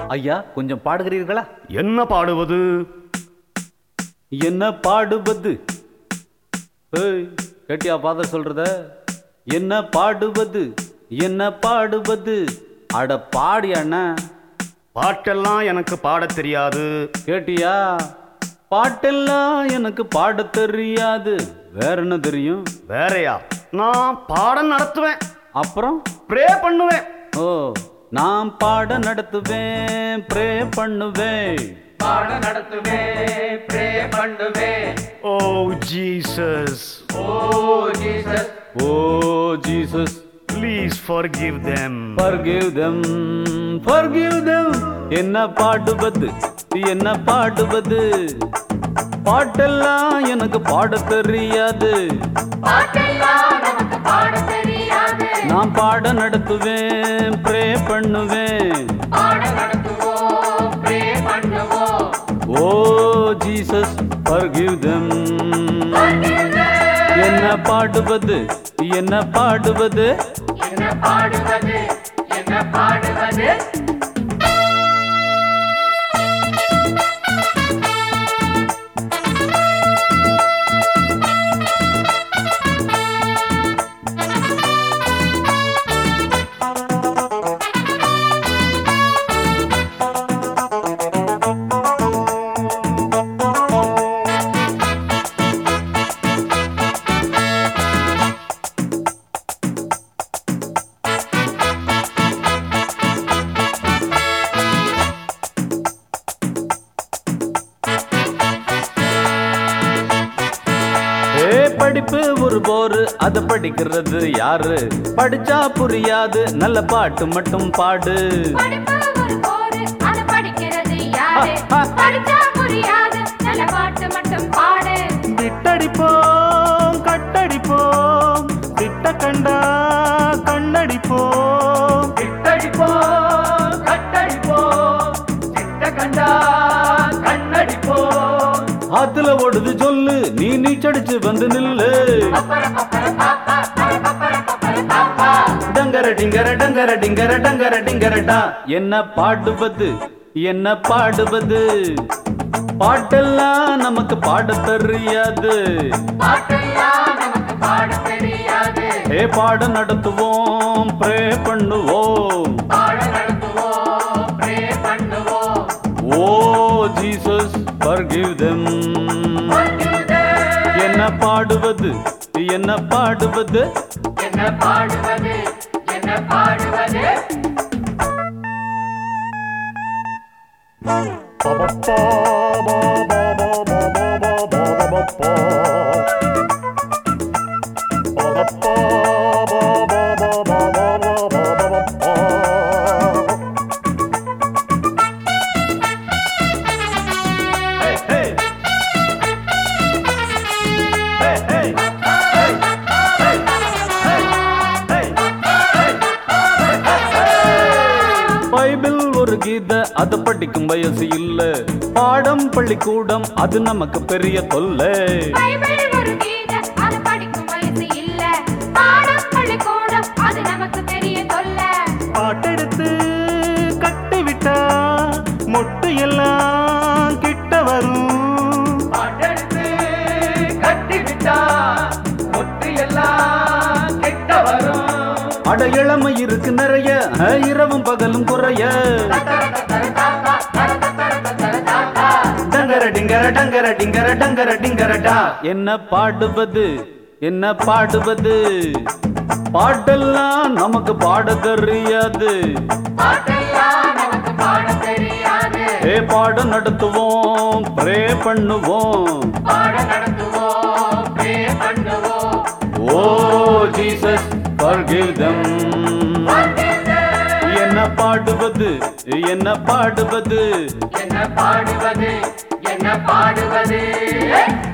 ஐயா, கொஞ்சம் பாடுகிறீர்களா? என்ன பாடுவது? என்ன பாடுவது? கேட்டியா ஃபாதர் சொல்றத? என்ன பாடுவது, என்ன பாடுவது? அட பாடி அண்ணா. பாட்டெல்லாம் எனக்கு பாடத் தெரியாது. கேட்டியா? பாட்டெல்லாம் எனக்கு பாட தெரியாது. வேற என்ன தெரியும்? வேறையா? நான் பாடம் நடத்துவேன், அப்புறம் ப்ரே பண்ணுவேன். ஓ, நான் பாட நடத்துவேன், ப்ரே பண்ணுவேன். பாட நடத்துவேன், ப்ரே பண்ணுவேன். Oh Jesus, oh Jesus, oh Jesus, please forgive them. forgive them, forgive them. என்ன பாடுவது, என்ன பாடுவது? பாட்டெல்லாம் எனக்கு பாட தெரியாது. பாட்டெல்லாம் நமக்கு பாட தெரியாது. நான் பாட நடத்துவேன், ப்ரே பண்ணுவேன். பாட நடத்துவோம், ப்ரே பண்ணுவோம். Oh Jesus, forgive them. Forgive them. என்ன பாடுவது, என்ன பாடுவது? என்ன பாடுவது, என்ன பாடுவது? படிப்பு ஒரு போரு, அத படிக்கிறது யாரு? படிச்சா புரியாது, நல்ல பாட்டு மட்டும் பாடு. படிப்பு ஒரு போரு, அத படிக்கிறது யாரு? படிச்சா புரியாது, நல்ல பாட்டு மட்டும் பாடு. திட்டடிப்போம், கட்டடிப்போம், திட்ட கண்டா கண்ணடிப்போம். திட்டடிப்போம், கட்டடிப்போம், திட்ட கண்டா கண்ணடிப்போம். ஆத்துல ஓடுது சொல்லு, நீ நீச்சடிச்சு வந்து நில்லு. டங்கர டிங்கர டங்கர டிங்கர டங்கர டிங்கரடா. என்ன பாடுவது, என்ன பாடுவது? பாட்டெல்லாம் நமக்கு பாட தெரியாது. பாட்டெல்லாம் நமக்கு பாட தெரியாது. பாட நடத்துவோம், ப்ரே பண்ணுவோம். பாட நடத்துவோம், ப்ரே பண்ணுவோம். Oh Jesus, forgive them. Forgive them. என்ன பாடுவது, என்ன பாடுவது? என்ன பாடுவது, என்ன பாடுவது? பைபிள் ஒரு கீத, அது படிக்கும் வயசு இல்ல. பாடம் பள்ளிக்கூடம், அது நமக்கு பெரிய தொல்லை. பைபிள் ஒரு கீதம், அது படிக்கும் வயசு இல்ல. பாடம் பள்ளிக்கூடம், அது நமக்கு பெரிய தொல்லை. பாட்டெடுத்து கட்டிவிட்டா மொட்டு எல்லாம் கிட்ட வரும். பாட்டெடுத்து கட்டிவிட்டா மொட்டு எல்லாம் கிட்ட வரும். அட இளமை இருக்கு நிறைய, இரவும் பகலும் குறைய. டங்கர டிங்கர டங்கர டிங்கர டங்கர டிங்கரடா. என்ன பாடுவது, என்ன பாடுவது? பாட்டெல்லாம் நமக்கு பாட தெரியாது. பாட்டெல்லாம் நமக்கு பாட தெரியாது. பாட நடத்துவோம், ப்ரே பண்ணுவோம். பாட நடத்துவோம், ப்ரே பண்ணுவோம். Oh Jesus, forgive them. Forgive them. என்ன பாடுவது, என்ன பாடுவது? என்ன பாடுவது, என்ன பாடுவது?